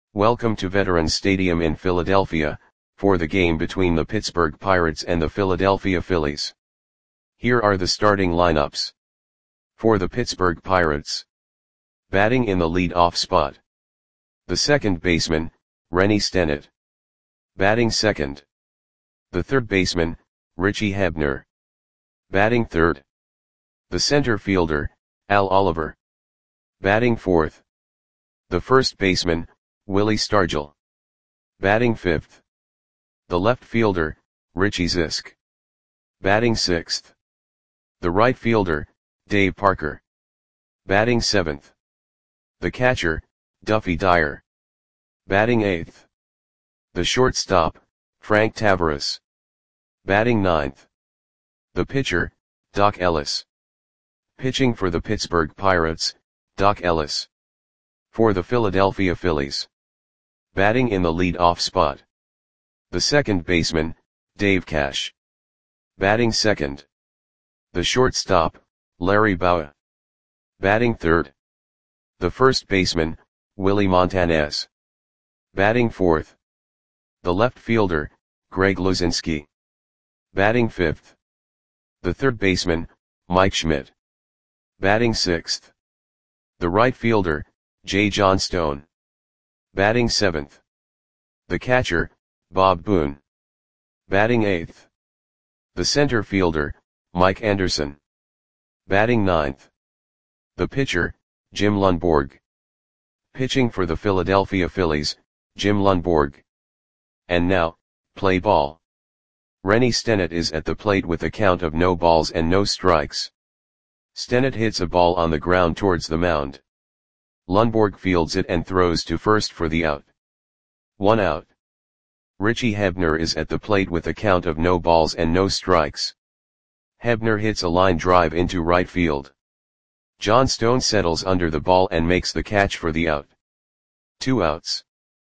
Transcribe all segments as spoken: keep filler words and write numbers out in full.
Welcome to Veterans Stadium in Philadelphia, for the game between the Pittsburgh Pirates and the Philadelphia Phillies. Here are the starting lineups. For the Pittsburgh Pirates. Batting in the lead-off spot. The second baseman, Rennie Stennett. Batting second. The third baseman, Richie Hebner. Batting third. The center fielder, Al Oliver. Batting fourth. The first baseman, Willie Stargell. Batting fifth. The left fielder, Richie Zisk. Batting sixth. The right fielder, Dave Parker. Batting seventh. The catcher, Duffy Dyer. Batting eighth. The shortstop, Frank Tavares. Batting ninth. The pitcher, Doc Ellis. Pitching for the Pittsburgh Pirates, Doc Ellis. For the Philadelphia Phillies. Batting in the lead-off spot. The second baseman, Dave Cash. Batting second. The shortstop, Larry Bowa. Batting third. The first baseman, Willie Montanez. Batting fourth. The left fielder, Greg Luzinski. Batting fifth. The third baseman, Mike Schmidt. Batting sixth. The right fielder, Jay Johnstone. Batting seventh. The catcher, Bob Boone. Batting eighth. The center fielder, Mike Anderson. Batting ninth. The pitcher, Jim Lundborg. Pitching for the Philadelphia Phillies, Jim Lundborg. And now, play ball. Rennie Stennett is at the plate with a count of no balls and no strikes. Stennett hits a ball on the ground towards the mound. Lundborg fields it and throws to first for the out. One out. Richie Hebner is at the plate with a count of no balls and no strikes. Hebner hits a line drive into right field. Johnstone settles under the ball and makes the catch for the out. Two outs.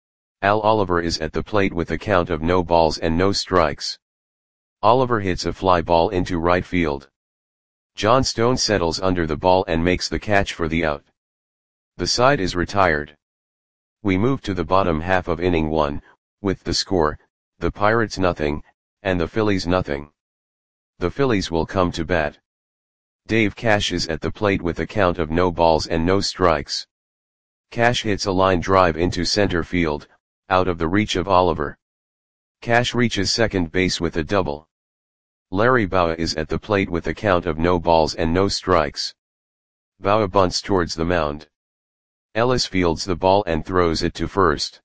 Al Oliver is at the plate with a count of no balls and no strikes. Oliver hits a fly ball into right field. Johnstone settles under the ball and makes the catch for the out. The side is retired. We move to the bottom half of inning one, with the score, the Pirates nothing, and the Phillies nothing. The Phillies will come to bat. Dave Cash is at the plate with a count of no balls and no strikes. Cash hits a line drive into center field, out of the reach of Oliver. Cash reaches second base with a double. Larry Bowa is at the plate with a count of no balls and no strikes. Bowa bunts towards the mound. Ellis fields the ball and throws it to first.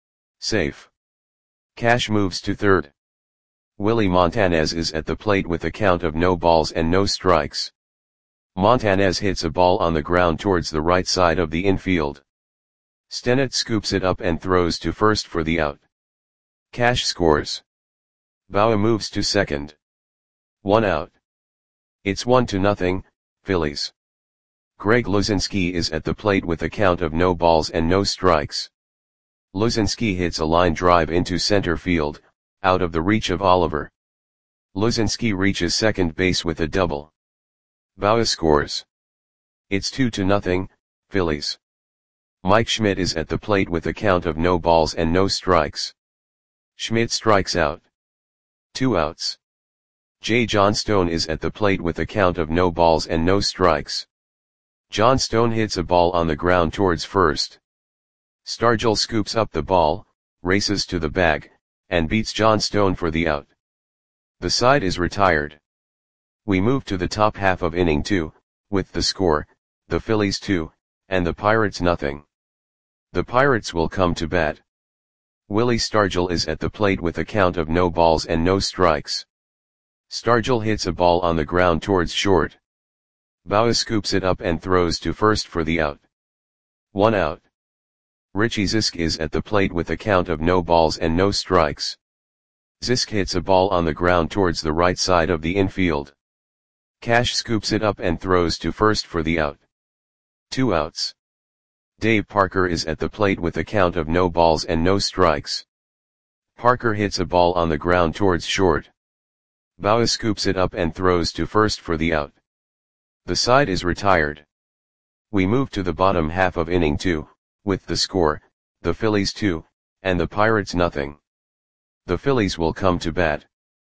Safe. Cash moves to third. Willie Montanez is at the plate with a count of no balls and no strikes. Montanez hits a ball on the ground towards the right side of the infield. Stennett scoops it up and throws to first for the out. Cash scores. Bowa moves to second. One out. It's one to nothing, Phillies. Greg Luzinski is at the plate with a count of no balls and no strikes. Luzinski hits a line drive into center field, out of the reach of Oliver. Luzinski reaches second base with a double. Bowa scores. It's two to nothing, Phillies. Mike Schmidt is at the plate with a count of no balls and no strikes. Schmidt strikes out. Two outs. Jay Johnstone is at the plate with a count of no balls and no strikes. Johnstone hits a ball on the ground towards first. Stargell scoops up the ball, races to the bag, and beats Johnstone for the out. The side is retired. We move to the top half of inning two, with the score, the Phillies two, and the Pirates nothing. The Pirates will come to bat. Willie Stargell is at the plate with a count of no balls and no strikes. Stargell hits a ball on the ground towards short. Bowa scoops it up and throws to first for the out. One out. Richie Zisk is at the plate with a count of no balls and no strikes. Zisk hits a ball on the ground towards the right side of the infield. Cash scoops it up and throws to first for the out. Two outs. Dave Parker is at the plate with a count of no balls and no strikes. Parker hits a ball on the ground towards short. Bowa scoops it up and throws to first for the out. The side is retired. We move to the bottom half of inning two, with the score, the Phillies two, and the Pirates nothing. The Phillies will come to bat.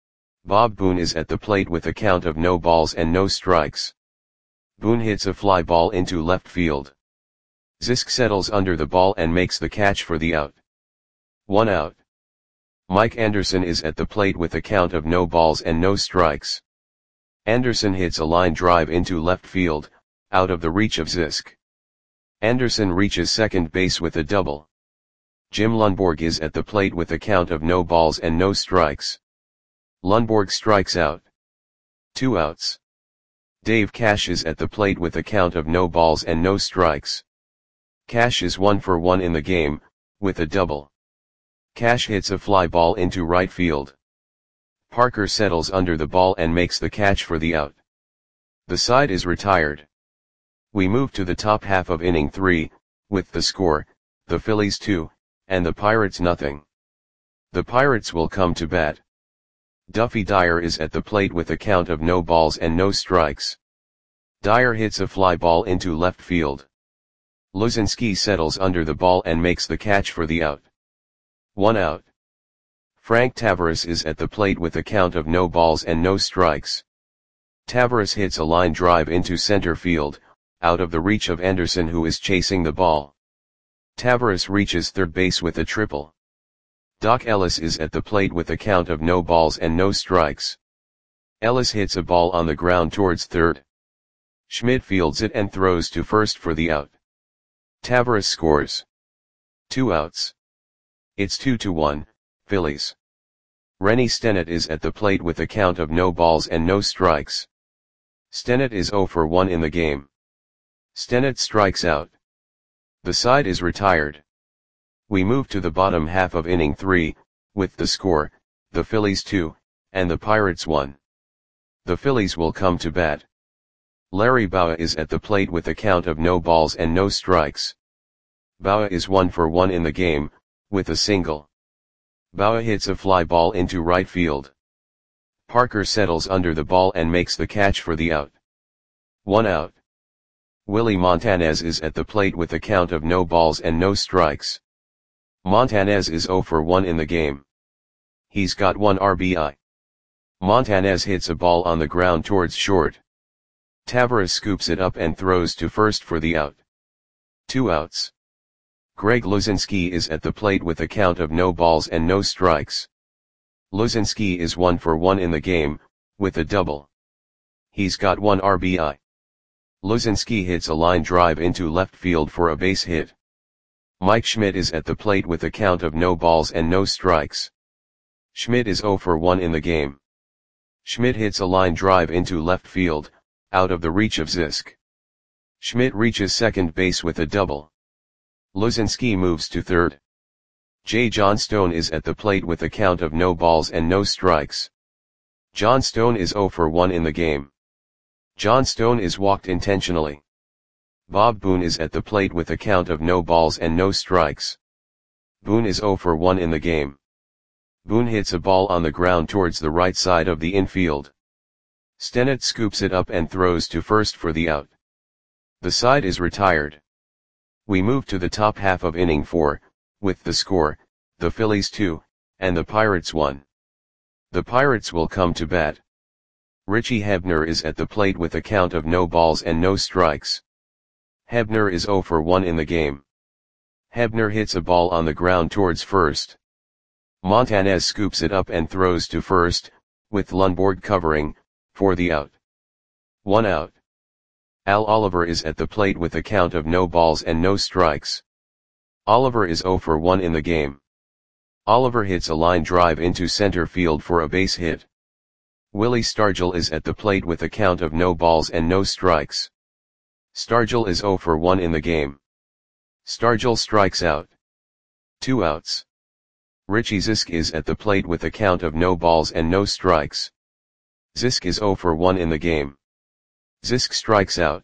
Bob Boone is at the plate with a count of no balls and no strikes. Boone hits a fly ball into left field. Zisk settles under the ball and makes the catch for the out. One out. Mike Anderson is at the plate with a count of no balls and no strikes. Anderson hits a line drive into left field, out of the reach of Zisk. Anderson reaches second base with a double. Jim Lundborg is at the plate with a count of no balls and no strikes. Lundborg strikes out. Two outs. Dave Cash is at the plate with a count of no balls and no strikes. Cash is one for one in the game, with a double. Cash hits a fly ball into right field. Parker settles under the ball and makes the catch for the out. The side is retired. We move to the top half of inning three, with the score, the Phillies two, and the Pirates nothing. The Pirates will come to bat. Duffy Dyer is at the plate with a count of no balls and no strikes. Dyer hits a fly ball into left field. Luzinski settles under the ball and makes the catch for the out. One out. Frank Tavares is at the plate with a count of no balls and no strikes. Tavares hits a line drive into center field, out of the reach of Anderson, who is chasing the ball. Tavares reaches third base with a triple. Doc Ellis is at the plate with a count of no balls and no strikes. Ellis hits a ball on the ground towards third. Schmidt fields it and throws to first for the out. Tavares scores. Two outs. It's two to one, Phillies. Rennie Stennett is at the plate with a count of no balls and no strikes. Stennett is zero for one in the game. Stennett strikes out. The side is retired. We move to the bottom half of inning three, with the score, the Phillies two, and the Pirates one. The Phillies will come to bat. Larry Bowa is at the plate with a count of no balls and no strikes. Bowa is one for one in the game, with a single. Bowa hits a fly ball into right field. Parker settles under the ball and makes the catch for the out. One out. Willie Montanez is at the plate with a count of no balls and no strikes. Montanez is zero for one in the game. He's got one R B I. Montanez hits a ball on the ground towards short. Tavares scoops it up and throws to first for the out. Two outs. Greg Luzinski is at the plate with a count of no balls and no strikes. Luzinski is one for one in the game, with a double. He's got one R B I. Luzinski hits a line drive into left field for a base hit. Mike Schmidt is at the plate with a count of no balls and no strikes. Schmidt is zero for one in the game. Schmidt hits a line drive into left field, out of the reach of Zisk. Schmidt reaches second base with a double. Luzinski moves to third. J. Johnstone is at the plate with a count of no balls and no strikes. Johnstone is zero for one in the game. Johnstone is walked intentionally. Bob Boone is at the plate with a count of no balls and no strikes. Boone is zero for one in the game. Boone hits a ball on the ground towards the right side of the infield. Stennett scoops it up and throws to first for the out. The side is retired. We move to the top half of inning four, with the score, the Phillies two, and the Pirates one. The Pirates will come to bat. Richie Hebner is at the plate with a count of no balls and no strikes. Hebner is zero for one in the game. Hebner hits a ball on the ground towards first. Montanez scoops it up and throws to first, with Lundborg covering, for the out. One out. Al Oliver is at the plate with a count of no balls and no strikes. Oliver is zero for one in the game. Oliver hits a line drive into center field for a base hit. Willie Stargell is at the plate with a count of no balls and no strikes. Stargell is zero for one in the game. Stargell strikes out. Two outs. Richie Zisk is at the plate with a count of no balls and no strikes. Zisk is zero for one in the game. Zisk strikes out.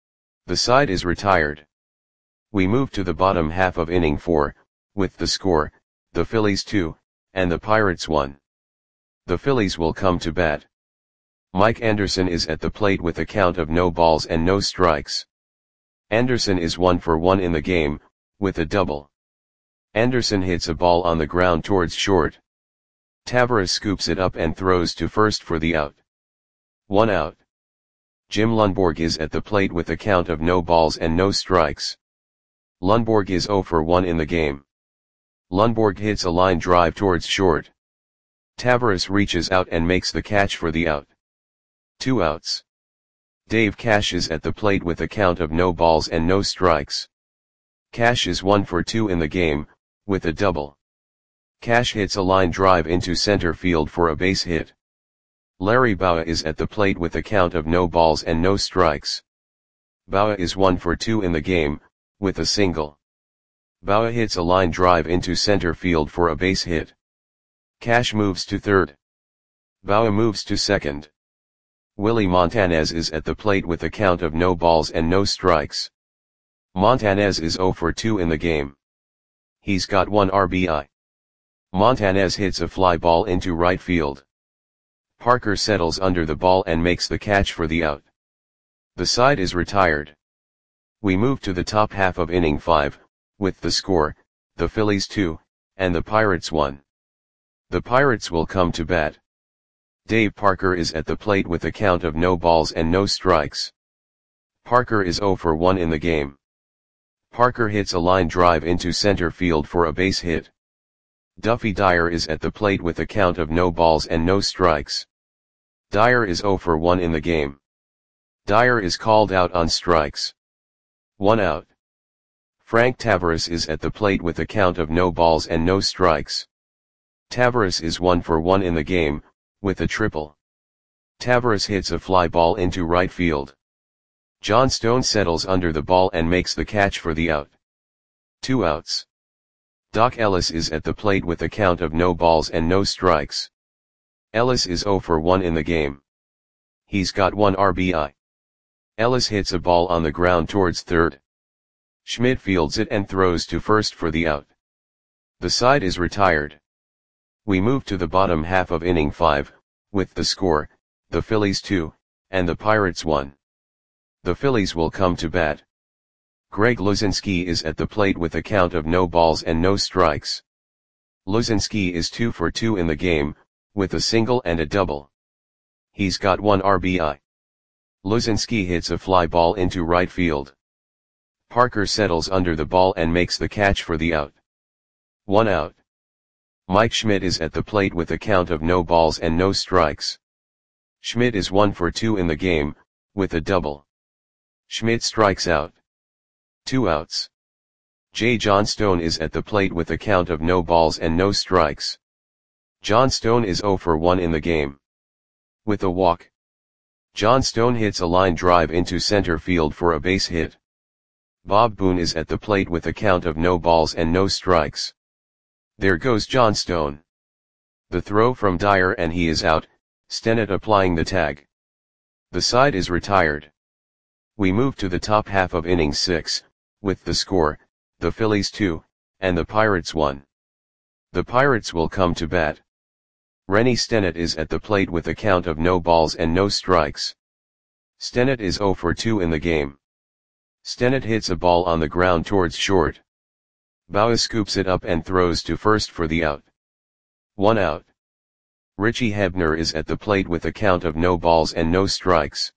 The side is retired. We move to the bottom half of inning four, with the score, the Phillies two, and the Pirates one. The Phillies will come to bat. Mike Anderson is at the plate with a count of no balls and no strikes. Anderson is one for one in the game, with a double. Anderson hits a ball on the ground towards short. Tavares scoops it up and throws to first for the out. One out. Jim Lundborg is at the plate with a count of no balls and no strikes. Lundborg is zero for one in the game. Lundborg hits a line drive towards short. Tavares reaches out and makes the catch for the out. Two outs. Dave Cash is at the plate with a count of no balls and no strikes. Cash is one for two in the game, with a double. Cash hits a line drive into center field for a base hit. Larry Bowa is at the plate with a count of no balls and no strikes. Bowa is one for two in the game, with a single. Bowa hits a line drive into center field for a base hit. Cash moves to third. Bowa moves to second. Willie Montanez is at the plate with a count of no balls and no strikes. Montanez is zero for two in the game. He's got one R B I. Montanez hits a fly ball into right field. Parker settles under the ball and makes the catch for the out. The side is retired. We move to the top half of inning five, with the score, the Phillies two, and the Pirates one. The Pirates will come to bat. Dave Parker is at the plate with a count of no balls and no strikes. Parker is zero for one in the game. Parker hits a line drive into center field for a base hit. Duffy Dyer is at the plate with a count of no balls and no strikes. Dyer is zero for one in the game. Dyer is called out on strikes. One out. Frank Tavares is at the plate with a count of no balls and no strikes. Tavares is one for one in the game, with a triple. Tavares hits a fly ball into right field. John Stone settles under the ball and makes the catch for the out. Two outs. Doc Ellis is at the plate with a count of no balls and no strikes. Ellis is zero for one in the game. He's got one R B I. Ellis hits a ball on the ground towards third. Schmidt fields it and throws to first for the out. The side is retired. We move to the bottom half of inning five, with the score, the Phillies two, and the Pirates one. The Phillies will come to bat. Greg Luzinski is at the plate with a count of no balls and no strikes. Luzinski is two for two in the game, with a single and a double. He's got one R B I. Luzinski hits a fly ball into right field. Parker settles under the ball and makes the catch for the out. One out. Mike Schmidt is at the plate with a count of no balls and no strikes. Schmidt is one for two in the game, with a double. Schmidt strikes out. Two outs. J. John Stone is at the plate with a count of no balls and no strikes. John Stone is zero for one in the game. With a walk. John Stone hits a line drive into center field for a base hit. Bob Boone is at the plate with a count of no balls and no strikes. There goes John Stone. The throw from Dyer and he is out, Stennett applying the tag. The side is retired. We move to the top half of inning six, with the score, the Phillies two, and the Pirates one. The Pirates will come to bat. Rennie Stennett is at the plate with a count of no balls and no strikes. Stennett is zero for two in the game. Stennett hits a ball on the ground towards short. Bowa scoops it up and throws to first for the out. One out. Richie Hebner is at the plate with a count of no balls and no strikes.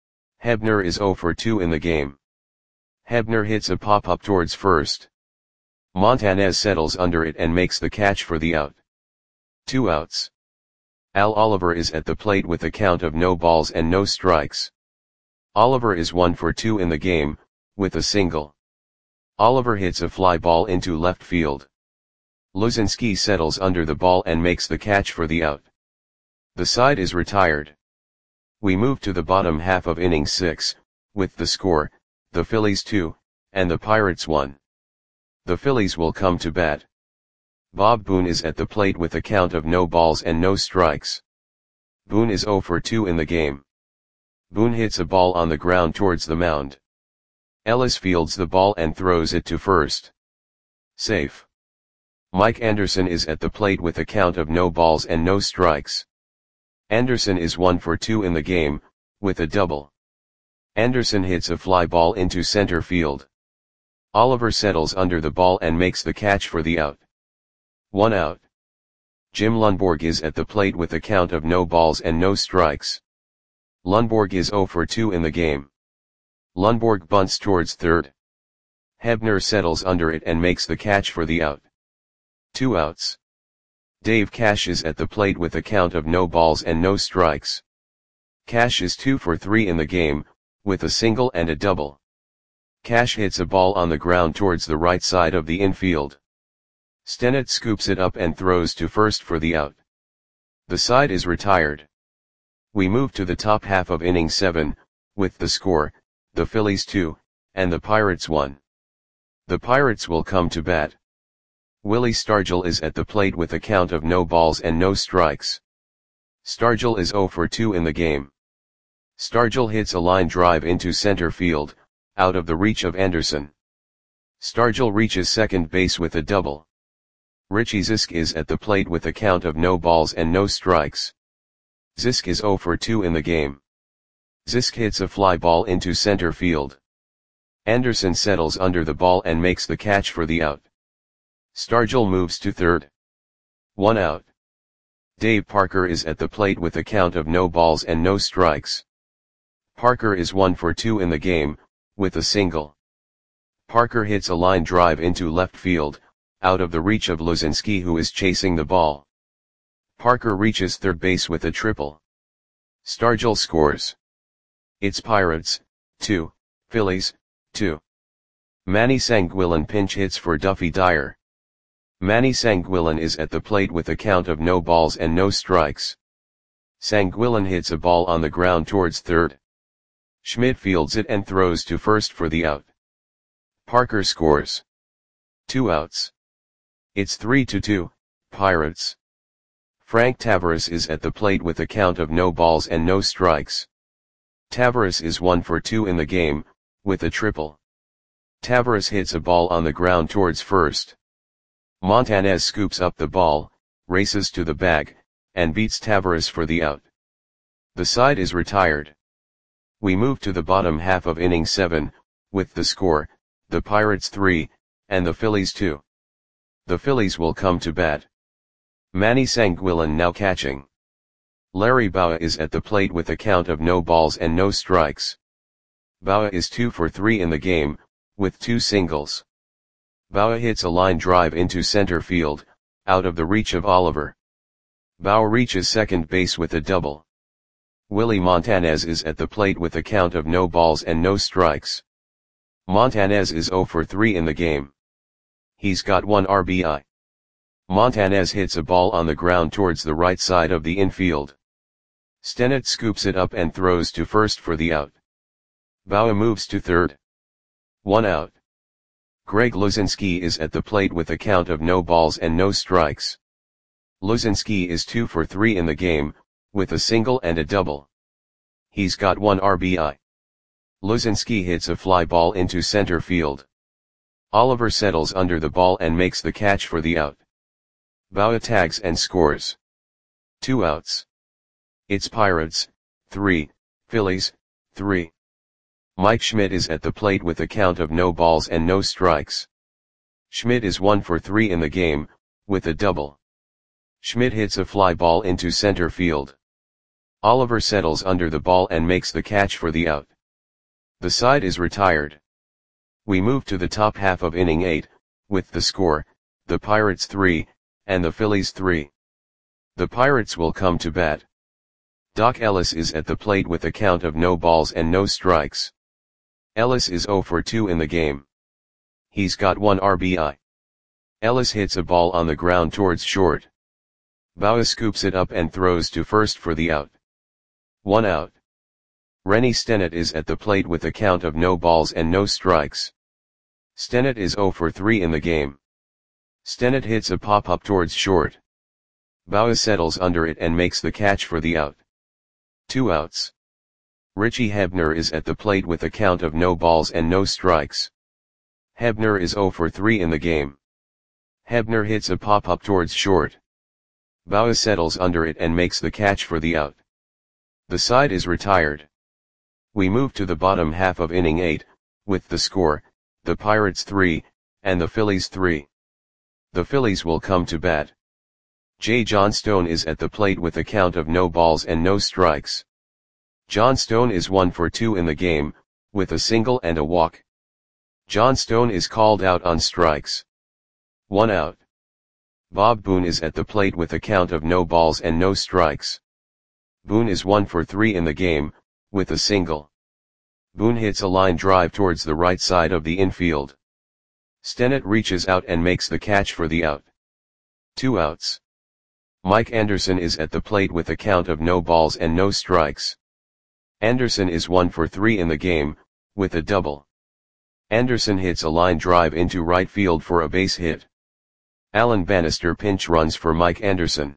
Hebner is zero for two in the game. Hebner hits a pop-up towards first. Montanez settles under it and makes the catch for the out. Two outs. Al Oliver is at the plate with a count of no balls and no strikes. Oliver is one for two in the game, with a single. Oliver hits a fly ball into left field. Luzinski settles under the ball and makes the catch for the out. The side is retired. We move to the bottom half of inning six, with the score, the Phillies two, and the Pirates one. The Phillies will come to bat. Bob Boone is at the plate with a count of no balls and no strikes. Boone is zero for two in the game. Boone hits a ball on the ground towards the mound. Ellis fields the ball and throws it to first. Safe. Mike Anderson is at the plate with a count of no balls and no strikes. Anderson is one for two in the game, with a double. Anderson hits a fly ball into center field. Oliver settles under the ball and makes the catch for the out. One out. Jim Lundborg is at the plate with a count of no balls and no strikes. Lundborg is zero for two in the game. Lundborg bunts towards third. Hebner settles under it and makes the catch for the out. Two outs. Dave Cash is at the plate with a count of no balls and no strikes. Cash is two for three in the game, with a single and a double. Cash hits a ball on the ground towards the right side of the infield. Stennett scoops it up and throws to first for the out. The side is retired. We move to the top half of inning seven, with the score, the Phillies two, and the Pirates one. The Pirates will come to bat. Willie Stargell is at the plate with a count of no balls and no strikes. Stargell is zero for two in the game. Stargell hits a line drive into center field, out of the reach of Anderson. Stargell reaches second base with a double. Richie Zisk is at the plate with a count of no balls and no strikes. Zisk is zero for two in the game. Zisk hits a fly ball into center field. Anderson settles under the ball and makes the catch for the out. Stargell moves to third. One out. Dave Parker is at the plate with a count of no balls and no strikes. Parker is one for two in the game, with a single. Parker hits a line drive into left field, out of the reach of Luzinski, who is chasing the ball. Parker reaches third base with a triple. Stargell scores. It's Pirates, two, Phillies, two. Manny Sanguillen pinch hits for Duffy Dyer. Manny Sanguillen is at the plate with a count of no balls and no strikes. Sanguillen hits a ball on the ground towards third. Schmidt fields it and throws to first for the out. Parker scores. Two outs. It's three to two, Pirates. Frank Tavares is at the plate with a count of no balls and no strikes. Tavares is one for two in the game, with a triple. Tavares hits a ball on the ground towards first. Montanez scoops up the ball, races to the bag, and beats Tavares for the out. The side is retired. We move to the bottom half of inning seven, with the score, the Pirates three, and the Phillies two. The Phillies will come to bat. Manny Sanguillen now catching. Larry Bowa is at the plate with a count of no balls and no strikes. Bowa is two for three in the game, with two singles. Bowa hits a line drive into center field, out of the reach of Oliver. Bowa reaches second base with a double. Willie Montanez is at the plate with a count of no balls and no strikes. Montanez is zero for three in the game. He's got one R B I. Montanez hits a ball on the ground towards the right side of the infield. Stennett scoops it up and throws to first for the out. Bowa moves to third. One out. Greg Luzinski is at the plate with a count of no balls and no strikes. Luzinski is two for three in the game, with a single and a double. He's got one R B I. Luzinski hits a fly ball into center field. Oliver settles under the ball and makes the catch for the out. Bowa tags and scores. Two outs. It's Pirates, three, Phillies, three. Mike Schmidt is at the plate with a count of no balls and no strikes. Schmidt is one for three in the game, with a double. Schmidt hits a fly ball into center field. Oliver settles under the ball and makes the catch for the out. The side is retired. We move to the top half of inning eight, with the score, the Pirates three, and the Phillies three. The Pirates will come to bat. Doc Ellis is at the plate with a count of no balls and no strikes. Ellis is zero for two in the game. He's got one R B I. Ellis hits a ball on the ground towards short. Bowa scoops it up and throws to first for the out. One out. Rennie Stennett is at the plate with a count of no balls and no strikes. Stennett is zero for three in the game. Stennett hits a pop-up towards short. Bowa settles under it and makes the catch for the out. Two outs. Richie Hebner is at the plate with a count of no balls and no strikes. Hebner is zero for three in the game. Hebner hits a pop-up towards short. Bowa settles under it and makes the catch for the out. The side is retired. We move to the bottom half of inning eight, with the score, the Pirates three, and the Phillies three. The Phillies will come to bat. Jay Johnstone is at the plate with a count of no balls and no strikes. Johnstone is one for two in the game, with a single and a walk. Johnstone is called out on strikes. One out. Bob Boone is at the plate with a count of no balls and no strikes. Boone is one for three in the game, with a single. Boone hits a line drive towards the right side of the infield. Stennett reaches out and makes the catch for the out. Two outs. Mike Anderson is at the plate with a count of no balls and no strikes. Anderson is one for three in the game, with a double. Anderson hits a line drive into right field for a base hit. Alan Bannister pinch runs for Mike Anderson.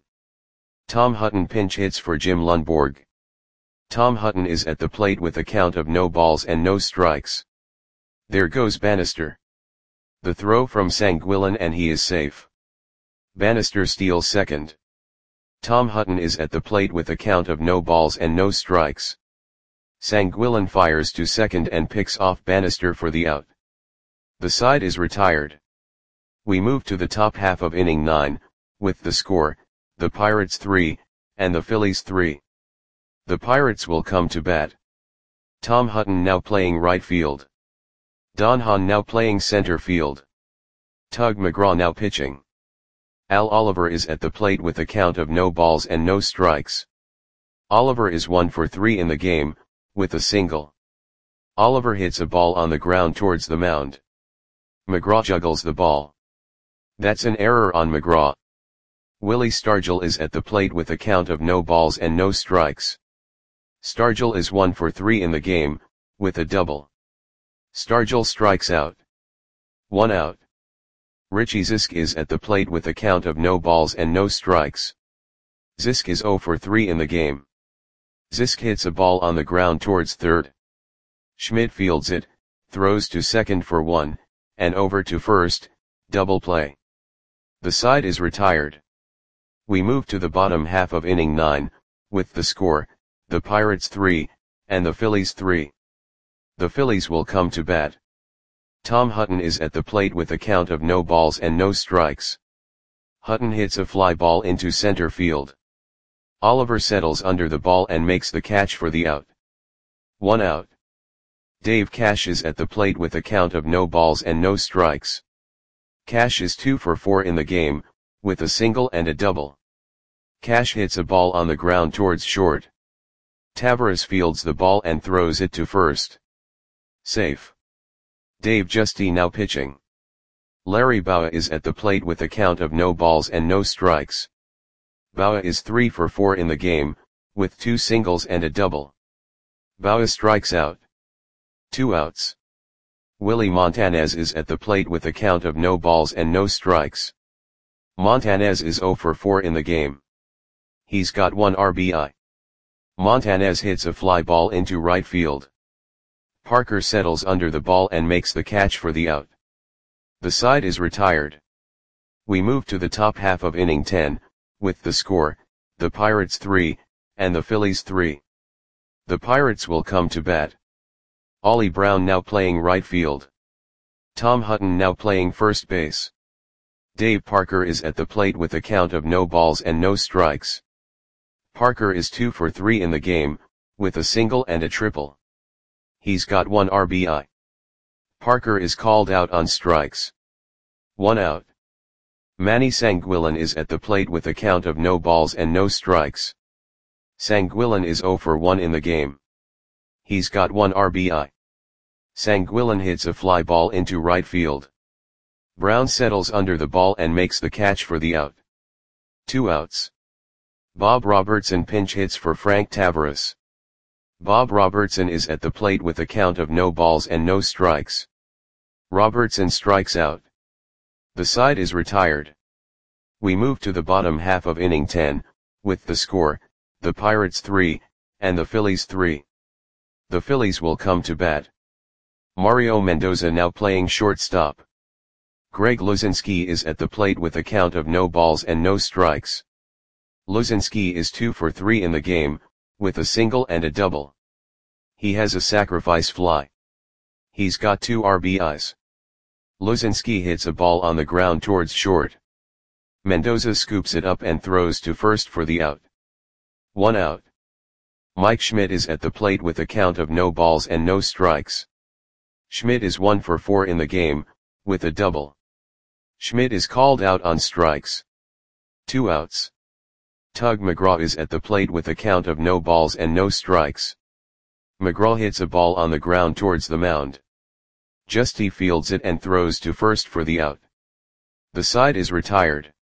Tom Hutton pinch hits for Jim Lundborg. Tom Hutton is at the plate with a count of no balls and no strikes. There goes Bannister. The throw from Sanguillén and he is safe. Bannister steals second. Tom Hutton is at the plate with a count of no balls and no strikes. Sanguillén fires to second and picks off Bannister for the out. The side is retired. We move to the top half of inning nine, with the score, the Pirates three, and the Phillies three. The Pirates will come to bat. Tom Hutton now playing right field. Don Hahn now playing center field. Tug McGraw now pitching. Al Oliver is at the plate with a count of no balls and no strikes. Oliver is one for three in the game, with a single. Oliver hits a ball on the ground towards the mound. McGraw juggles the ball. That's an error on McGraw. Willie Stargell is at the plate with a count of no balls and no strikes. Stargell is one for three in the game, with a double. Stargell strikes out. One out. Richie Zisk is at the plate with a count of no balls and no strikes. Zisk is zero for three in the game. Zisk hits a ball on the ground towards third. Schmidt fields it, throws to second for one, and over to first, double play. The side is retired. We move to the bottom half of inning nine, with the score, the Pirates three, and the Phillies three. The Phillies will come to bat. Tom Hutton is at the plate with a count of no balls and no strikes. Hutton hits a fly ball into center field. Oliver settles under the ball and makes the catch for the out. One out. Dave Cash is at the plate with a count of no balls and no strikes. Cash is two for four in the game, with a single and a double. Cash hits a ball on the ground towards short. Tavares fields the ball and throws it to first. Safe. Dave Justy now pitching. Larry Bowa is at the plate with a count of no balls and no strikes. Bowa is three for four in the game, with two singles and a double. Bowa strikes out. Two outs. Willie Montanez is at the plate with a count of no balls and no strikes. Montanez is zero for four in the game. He's got one R B I. Montanez hits a fly ball into right field. Parker settles under the ball and makes the catch for the out. The side is retired. We move to the top half of inning ten, with the score, the Pirates three, and the Phillies three. The Pirates will come to bat. Ollie Brown now playing right field. Tom Hutton now playing first base. Dave Parker is at the plate with a count of no balls and no strikes. Parker is two for three in the game, with a single and a triple. He's got one R B I. Parker is called out on strikes. One out. Manny Sanguillén is at the plate with a count of no balls and no strikes. Sanguillén is zero for one in the game. He's got one R B I. Sanguillén hits a fly ball into right field. Brown settles under the ball and makes the catch for the out. Two outs. Bob Robertson pinch hits for Frank Tavares. Bob Robertson is at the plate with a count of no balls and no strikes. Robertson strikes out. The side is retired. We move to the bottom half of inning ten, with the score, the Pirates three, and the Phillies three. The Phillies will come to bat. Mario Mendoza now playing shortstop. Greg Luzinski is at the plate with a count of no balls and no strikes. Luzinski is two for three in the game, with a single and a double. He has a sacrifice fly. He's got two R B Is. Luzinski hits a ball on the ground towards short. Mendoza scoops it up and throws to first for the out. One out. Mike Schmidt is at the plate with a count of no balls and no strikes. Schmidt is one for four in the game, with a double. Schmidt is called out on strikes. Two outs. Tug McGraw is at the plate with a count of no balls and no strikes. McGraw hits a ball on the ground towards the mound. Justy fields it and throws to first for the out. The side is retired.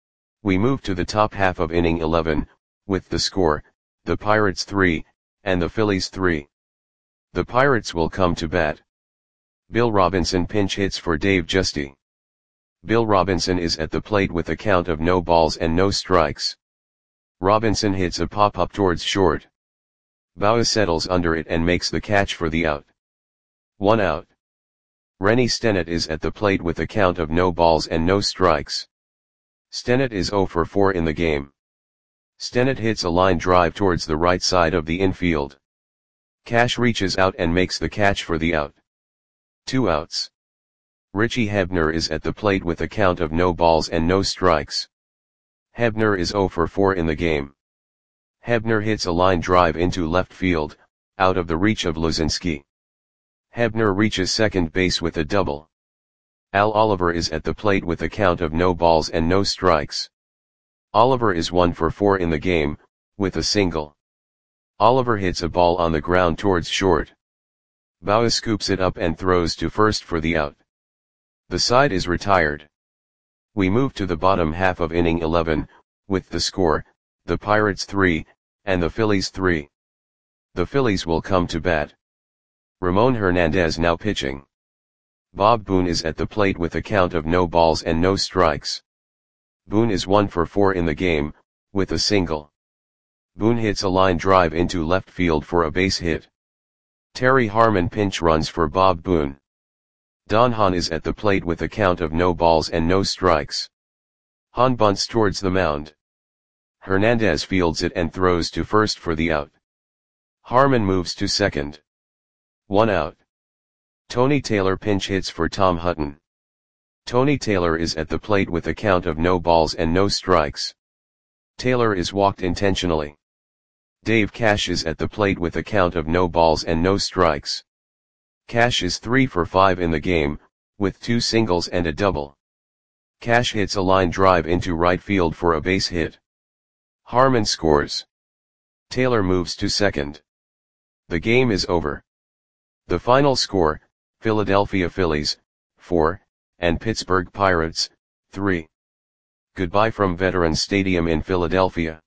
We move to the top half of inning eleven, with the score, the Pirates three, and the Phillies three. The Pirates will come to bat. Bill Robinson pinch hits for Dave Justy. Bill Robinson is at the plate with a count of no balls and no strikes. Robinson hits a pop-up towards short. Bauer settles under it and makes the catch for the out. One out. Rennie Stennett is at the plate with a count of no balls and no strikes. Stennett is zero for four in the game. Stennett hits a line drive towards the right side of the infield. Cash reaches out and makes the catch for the out. Two outs. Richie Hebner is at the plate with a count of no balls and no strikes. Hebner is zero for four in the game. Hebner hits a line drive into left field, out of the reach of Luzinski. Hebner reaches second base with a double. Al Oliver is at the plate with a count of no balls and no strikes. Oliver is one for four in the game, with a single. Oliver hits a ball on the ground towards short. Bauer scoops it up and throws to first for the out. The side is retired. We move to the bottom half of inning eleven, with the score, the Pirates three, and the Phillies three. The Phillies will come to bat. Ramon Hernandez now pitching. Bob Boone is at the plate with a count of no balls and no strikes. Boone is one for four in the game, with a single. Boone hits a line drive into left field for a base hit. Terry Harmon pinch runs for Bob Boone. Don Hahn is at the plate with a count of no balls and no strikes. Hahn bunts towards the mound. Hernandez fields it and throws to first for the out. Harmon moves to second. One out. Tony Taylor pinch hits for Tom Hutton. Tony Taylor is at the plate with a count of no balls and no strikes. Taylor is walked intentionally. Dave Cash is at the plate with a count of no balls and no strikes. Cash is three for five in the game, with two singles and a double. Cash hits a line drive into right field for a base hit. Harmon scores. Taylor moves to second. The game is over. The final score, Philadelphia Phillies, four, and Pittsburgh Pirates, three. Goodbye from Veterans Stadium in Philadelphia.